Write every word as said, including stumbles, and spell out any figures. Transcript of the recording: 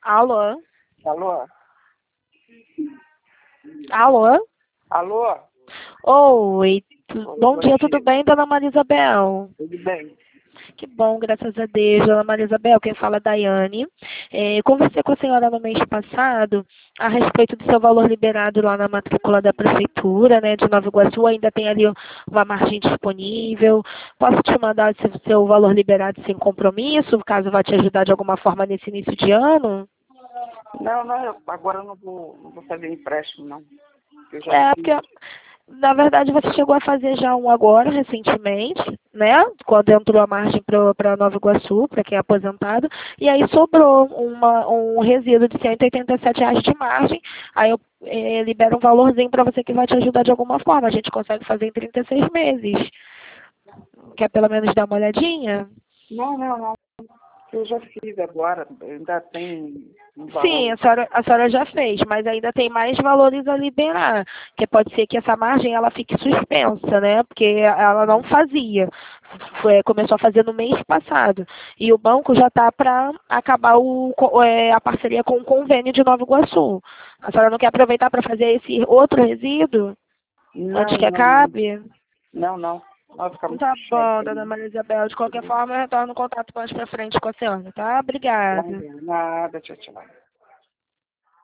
Alô? Alô? Alô? Alô? Oi. Tu- Oi, Bom bom dia, tudo dia. bem, dona Maria Isabel? Tudo bem? Que bom, graças a Deus, dona Maria Isabel. Quem fala é Daiane. É, eu conversei com a senhora no mês passado a respeito do seu valor liberado lá na matrícula da prefeitura, né, de Nova Iguaçu. Ainda tem ali uma margem disponível. Posso te mandar o seu valor liberado sem compromisso, caso vá te ajudar de alguma forma nesse início de ano? Não, não, eu, agora eu não vou, não vou fazer empréstimo, não. Eu já É, fiz. porque, na verdade, você chegou a fazer já um agora, recentemente, né? Quando entrou a margem para Nova Iguaçu, para quem é aposentado, e aí sobrou uma, um resíduo de cento e oitenta e sete reais de margem. Aí eu eh, libero um valorzinho para você que vai te ajudar de alguma forma. A gente consegue fazer em trinta e seis meses. Quer pelo menos dar uma olhadinha? Não, não, não. Eu já fiz agora. Ainda tem um Sim, valor. a senhora, a senhora já fez, mas ainda tem mais valores a liberar, que pode ser que essa margem ela fique suspensa, né? Porque ela não fazia, Foi- começou a fazer no mês passado. E o banco já está para acabar o, co- é, a parceria com o convênio de Nova Iguaçu. A senhora não quer aproveitar para fazer esse outro resíduo antes Não, que não, não. acabe? Não, não. Vai ficar muito Tá puxado bom, pra dona mim. Maria Isabel. De qualquer forma, eu retorno o contato mais para frente com a senhora, tá? Tá, Obrigada. nada, tchau, tchau.